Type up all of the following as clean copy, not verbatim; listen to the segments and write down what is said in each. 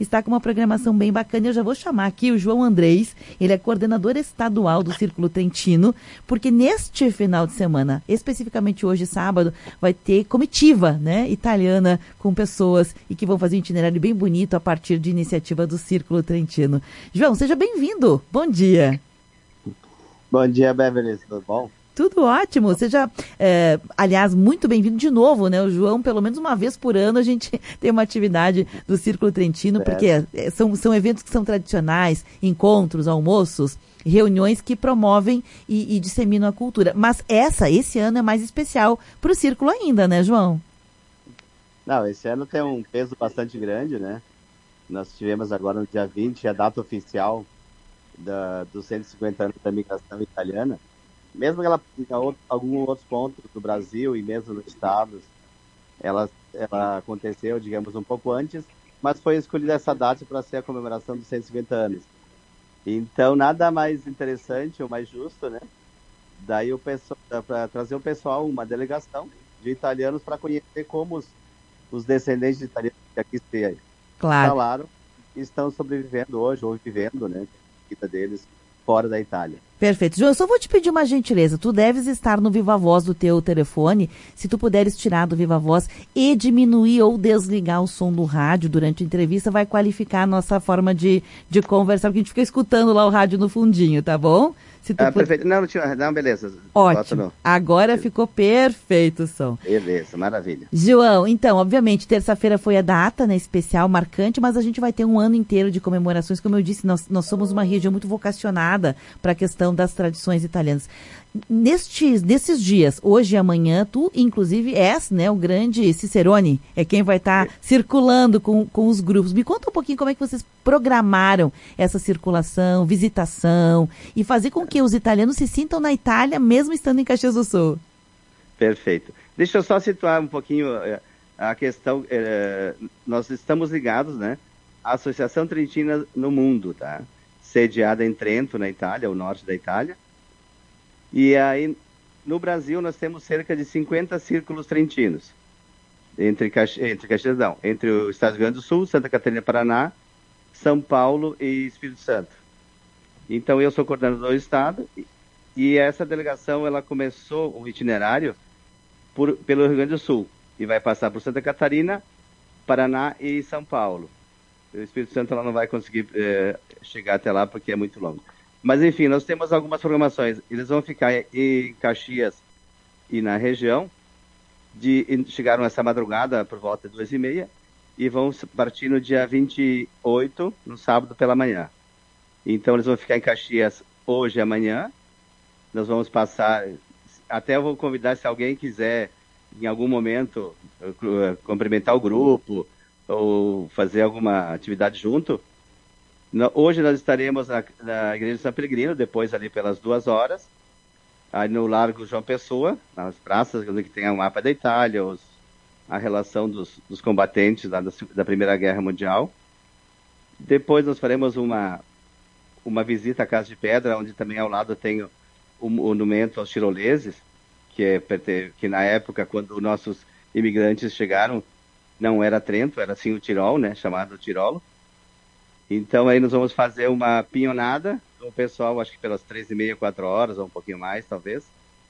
está com uma programação bem bacana. Eu já vou chamar aqui o João Andrés, ele é coordenador estadual do Círculo Trentino, porque neste final de semana, especificamente hoje, sábado, vai ter comitiva, né, italiana, com pessoas e que vão fazer um itinerário bem bonito a partir de iniciativa do Círculo Trentino. João, seja bem-vindo. Bom dia. Bom dia, Beverly. Tudo bom? Tudo ótimo. Seja, aliás, muito bem-vindo de novo, né? O João, pelo menos uma vez por ano, a gente tem uma atividade do Círculo Trentino, porque são eventos que são tradicionais, encontros, almoços, reuniões que promovem e disseminam a cultura. Mas esse ano é mais especial para o Círculo ainda, né, João? Não, esse ano tem um peso bastante grande, né? Nós tivemos agora no dia 20 a data oficial dos 150 anos da migração italiana. Mesmo que ela em alguns outros pontos do Brasil e mesmo nos estados, ela aconteceu, digamos, um pouco antes, mas foi escolhida essa data para ser a comemoração dos 150 anos. Então, nada mais interessante ou mais justo, né? Daí para trazer o pessoal, uma delegação de italianos para conhecer como os descendentes de italianos que aqui se instalaram estão sobrevivendo hoje, ou vivendo, né? A vida deles fora da Itália. Perfeito. João, eu só vou te pedir uma gentileza. Tu deves estar no Viva Voz do teu telefone. Se tu puderes tirar do Viva Voz e diminuir ou desligar o som do rádio durante a entrevista, vai qualificar a nossa forma de conversar, porque a gente fica escutando lá o rádio no fundinho, tá bom? Se tu perfeito. Não, beleza. Ótimo. Agora ficou perfeito o som. Beleza, maravilha. João, então, obviamente, terça-feira foi a data, né, especial, marcante, mas a gente vai ter um ano inteiro de comemorações. Como eu disse, nós somos uma região muito vocacionada para a questão das tradições italianas. Nesses dias, hoje e amanhã, tu, inclusive, és, né, o grande Cicerone, é quem vai estar circulando com os grupos. Me conta um pouquinho como é que vocês programaram essa circulação, visitação, e fazer com que os italianos se sintam na Itália, mesmo estando em Caxias do Sul. Perfeito. Deixa eu só situar um pouquinho a questão. Nós estamos ligados, né, à Associação Trentina no Mundo, tá? Sediada em Trento, na Itália, o norte da Itália. E aí, no Brasil, nós temos cerca de 50 círculos trentinos, entre o Estado do Rio Grande do Sul, Santa Catarina, Paraná, São Paulo e Espírito Santo. Então, eu sou coordenador do Estado, e essa delegação, ela começou o itinerário pelo Rio Grande do Sul, e vai passar por Santa Catarina, Paraná e São Paulo. O Espírito Santo ela não vai conseguir chegar até lá, porque é muito longo. Mas, enfim, nós temos algumas programações. Eles vão ficar em Caxias e na região. Chegaram essa madrugada por volta de 2h30 e vão partir no dia 28, no sábado pela manhã. Então, eles vão ficar em Caxias hoje e amanhã. Nós vamos passar... Até eu vou convidar, se alguém quiser, em algum momento, cumprimentar o grupo ou fazer alguma atividade junto. Hoje nós estaremos na Igreja de São Peregrino, depois ali pelas 2h, aí no Largo João Pessoa, nas praças, que tem o mapa da Itália, a relação dos combatentes lá da Primeira Guerra Mundial. Depois nós faremos uma visita à Casa de Pedra, onde também ao lado tem o monumento aos tiroleses, que na época, quando nossos imigrantes chegaram, não era Trento, era sim o Tirol, né, chamado Tirolo. Então, aí nós vamos fazer uma pinhonada com o pessoal, acho que pelas 3h30, 4h, ou um pouquinho mais, talvez.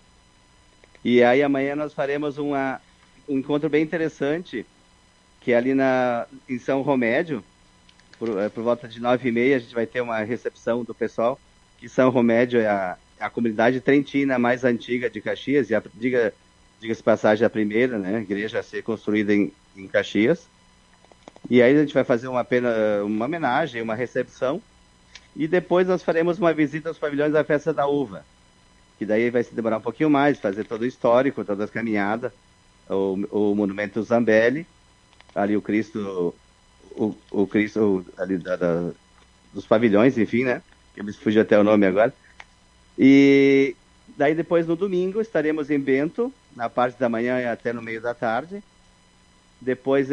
E aí, amanhã nós faremos um encontro bem interessante, que é ali em São Romédio, por volta de 9h30, a gente vai ter uma recepção do pessoal, que São Romédio é a comunidade trentina mais antiga de Caxias, e diga-se passagem, a primeira, né, igreja a ser construída em Caxias. E aí a gente vai fazer uma homenagem, uma recepção, e depois nós faremos uma visita aos pavilhões da Festa da Uva, que daí vai se demorar um pouquinho mais, fazer todo o histórico, todas as caminhadas, o Monumento Zambelli, ali o Cristo, o Cristo ali dos pavilhões, enfim, né, que me fugiu até o nome agora. E daí depois no domingo estaremos em Bento, na parte da manhã e até no meio da tarde. Depois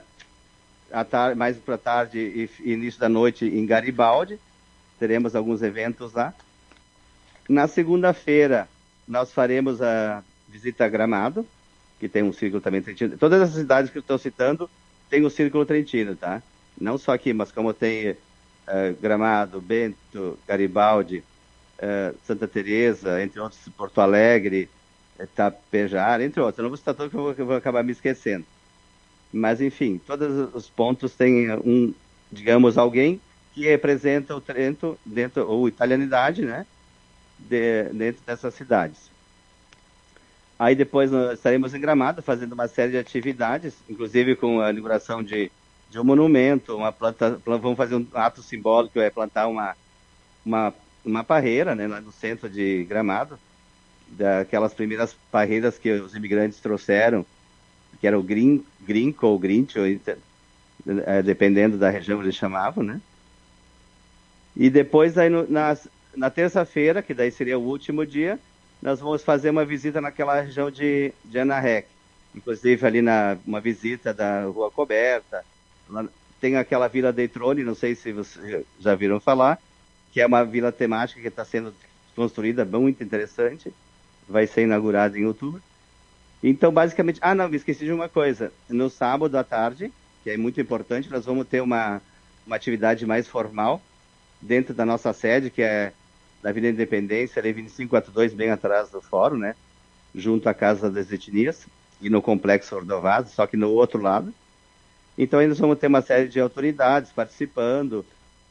mais para tarde e início da noite em Garibaldi, teremos alguns eventos lá. Na segunda-feira nós faremos a visita a Gramado, que tem um círculo também trentino. Todas essas cidades que eu estou citando tem o círculo trentino, tá? Não só aqui, mas como tem Gramado, Bento, Garibaldi, Santa Teresa, entre outros, Porto Alegre, Tapejar, entre outros. Eu não vou citar todos que eu vou acabar me esquecendo. Mas, enfim, todos os pontos têm digamos, alguém que representa o Trento, ou italianidade, né? Dentro dessas cidades. Aí depois nós estaremos em Gramado fazendo uma série de atividades, inclusive com a inauguração de um monumento, vamos fazer um ato simbólico, é plantar uma parreira, né, lá no centro de Gramado, daquelas primeiras parreiras que os imigrantes trouxeram, que era o grinco ou grincho, dependendo da região eles chamavam, né? E depois aí na terça-feira, que daí seria o último dia, nós vamos fazer uma visita naquela região de Anarrec. Inclusive ali uma visita da Rua Coberta. Lá tem aquela Vila Deitrone, não sei se vocês já viram falar, que é uma vila temática que está sendo construída, muito interessante. Vai ser inaugurada em outubro. Então, basicamente... Ah, não, me esqueci de uma coisa. No sábado à tarde, que é muito importante, nós vamos ter uma atividade mais formal dentro da nossa sede, que é na Avenida Independência, ali 2542, bem atrás do fórum, né? Junto à Casa das Etnias e no Complexo Ordovado, só que no outro lado. Então, aí nós vamos ter uma série de autoridades participando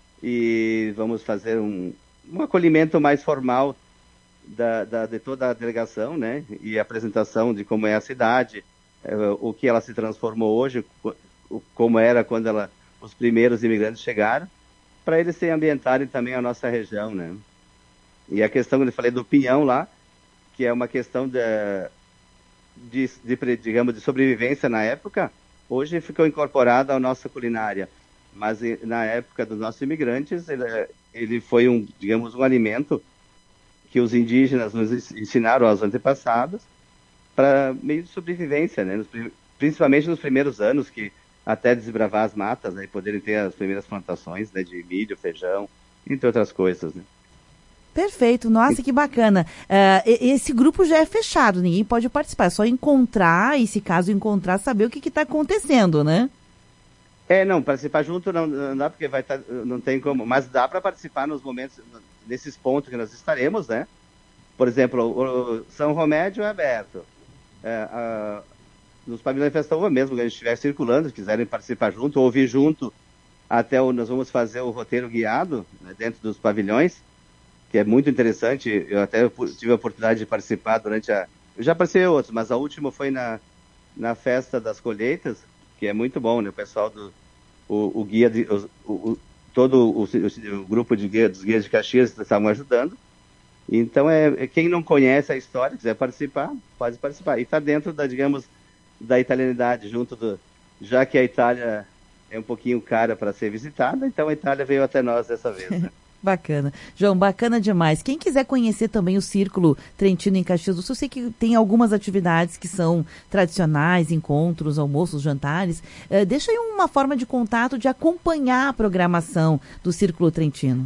e vamos fazer um acolhimento mais formal de toda a delegação, né? E a apresentação de como é a cidade, o que ela se transformou hoje, como era quando os primeiros imigrantes chegaram, para eles se ambientarem também a nossa região, né? E a questão que eu falei do pinhão lá, que é uma questão digamos, de sobrevivência na época, hoje ficou incorporada à nossa culinária. Mas na época dos nossos imigrantes, ele foi digamos, um alimento que os indígenas nos ensinaram aos antepassados para meio de sobrevivência, né? Principalmente nos primeiros anos, que até desbravar as matas, né, e poderem ter as primeiras plantações, né, de milho, feijão, entre outras coisas, né? Perfeito, nossa, que bacana. Esse grupo já é fechado, ninguém pode participar, é só encontrar, e se caso encontrar, saber o que está acontecendo, né? Não, participar junto não dá, porque não tem como, mas dá para participar nos momentos, nesses pontos que nós estaremos, né? Por exemplo, o São Romédio é aberto. Nos pavilhões Festa Uva mesmo, que a gente estiver circulando, se quiserem participar junto, ou ouvir junto, nós vamos fazer o roteiro guiado, né, dentro dos pavilhões, que é muito interessante. Eu até tive a oportunidade de participar eu já participei outros, mas a última foi na Festa das Colheitas, que é muito bom, né? O pessoal o guia, todo o grupo dos guias de Caxias estavam ajudando. Então, quem não conhece a história, quiser participar, pode participar. E está dentro digamos, da italianidade, já que a Itália é um pouquinho cara para ser visitada, então a Itália veio até nós dessa vez, né? Bacana. João, bacana demais. Quem quiser conhecer também o Círculo Trentino em Caxias do Sul, eu sei que tem algumas atividades que são tradicionais, encontros, almoços, jantares. Deixa aí uma forma de contato, de acompanhar a programação do Círculo Trentino.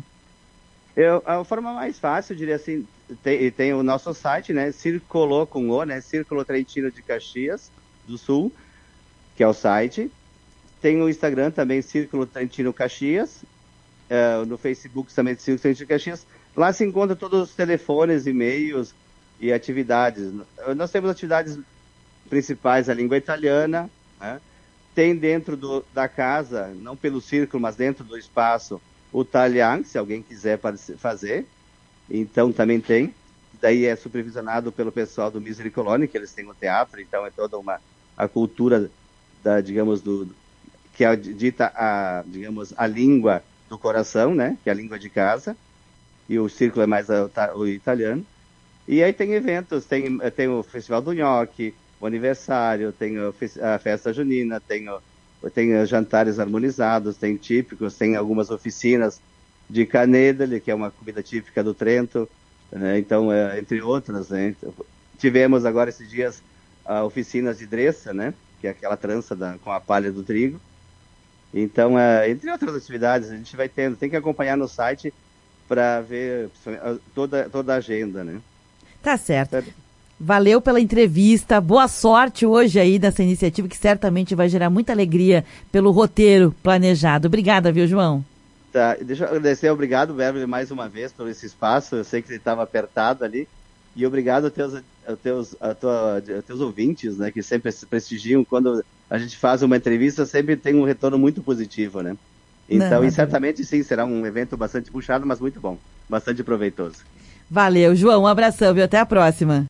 A forma mais fácil, eu diria assim, tem o nosso site, né? Circulou com o, né? Círculo Trentino de Caxias do Sul, que é o site. Tem o Instagram também, Círculo Trentino Caxias. No Facebook também, Círculo Trentino Caxias. Lá se encontra todos os telefones, e-mails e atividades. Nós temos atividades principais, a língua italiana, né? Tem dentro da casa, não pelo círculo, mas dentro do espaço, o Talian, se alguém quiser fazer. Então também tem. Daí é supervisionado pelo pessoal do Misericolone, que eles têm o teatro, então é toda a cultura digamos, que é dita digamos, a língua do coração, né? Que é a língua de casa. E o círculo é mais o italiano. E aí tem eventos, tem o Festival do Nhoque, o aniversário, tem a festa junina, tem jantares harmonizados, tem típicos, tem algumas oficinas de canedele, que é uma comida típica do Trento, né? Então, entre outras, né? Tivemos agora esses dias oficinas de dressa, né? Que é aquela trança com a palha do trigo. Então, entre outras atividades, a gente vai tendo, tem que acompanhar no site para ver toda a agenda, né? Tá certo. Valeu pela entrevista, boa sorte hoje aí nessa iniciativa que certamente vai gerar muita alegria pelo roteiro planejado. Obrigada, viu, João? Tá, deixa eu agradecer, obrigado, Beverly, mais uma vez por esse espaço, eu sei que você estava apertado ali, e obrigado aos teus ouvintes, né, que sempre se prestigiam. Quando a gente faz uma entrevista, sempre tem um retorno muito positivo, né? Então, e certamente sim, será um evento bastante puxado, mas muito bom, bastante proveitoso. Valeu, João, um abração, viu? Até a próxima.